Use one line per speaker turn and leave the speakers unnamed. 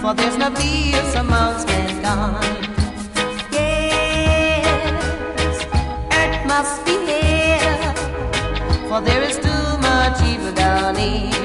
for there's no peace amongst mankind. Yes, earth must be here, for there is too much evil down here.